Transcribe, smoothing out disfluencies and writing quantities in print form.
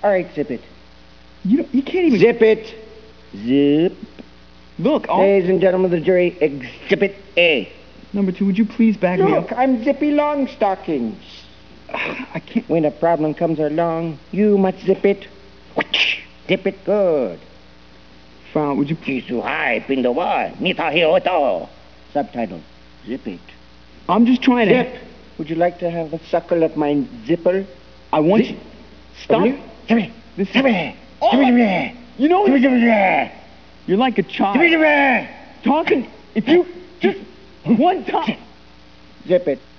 All right, zip it. You can't even... Zip it. Zip. Look, Ladies and gentlemen of the jury, Exhibit A. Number 2, would you please back me up? Look, I'm Zippy Longstockings. I can't... When a problem comes along, you must zip it. Zip it good. Fine, would you... Kisuhai Pindowa, Nitahioto. Subtitle, zip it. I'm just trying to... Zip. Would you like to have a suckle at my zipper? I want you... Stop. Zip it. This... Zip it. Oh, you know... You're like a child. Talking... If you... Just one time... Zip it.